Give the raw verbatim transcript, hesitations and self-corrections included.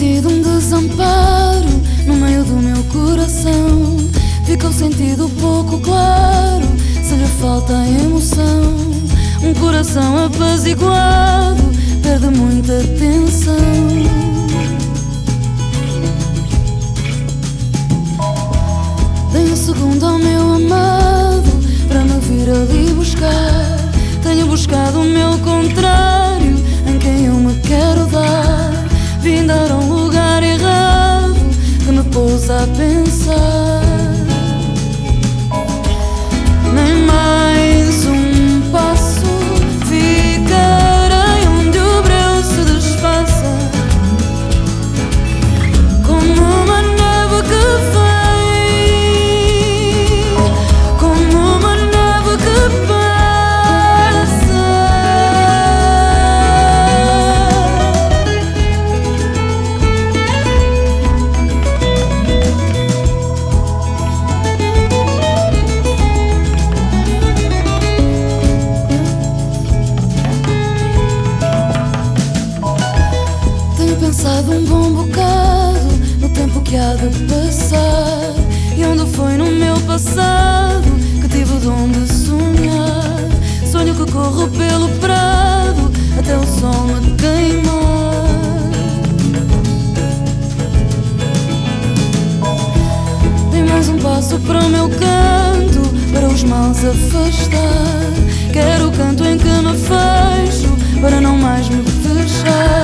sentido um desamparo no meio do meu coração. Fica o sentido pouco claro, se lhe falta a emoção. Um coração apaziguado perde muita tensão. Dei um segundo ao meu amado para me vir ali buscar. Tenho buscado o meu contrário em quem eu me quero dar. Vim dar a um lugar errado que me pôs a pensar. Nem mais um passo, ficarei onde o breu se desfaça, como uma neve que vem, como uma neve que passa. Tenho pensado um bom bocado no tempo que há de passar, e onde foi no meu passado que tive o dom de sonhar. Sonho que corro pelo prado até o sol me queimar. Dei mais um passo para o meu canto, para os males afastar. Quero o canto em que me fecho, para não mais me fechar.